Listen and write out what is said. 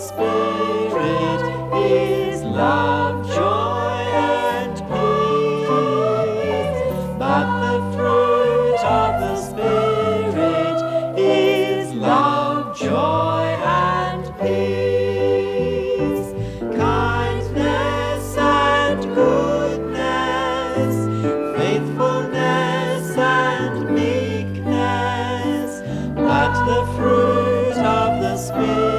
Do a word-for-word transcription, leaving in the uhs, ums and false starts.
Spirit is love, joy, and peace. But the fruit of the Spirit is love, joy, and peace. Kindness and goodness, faithfulness and meekness. But the fruit of the Spirit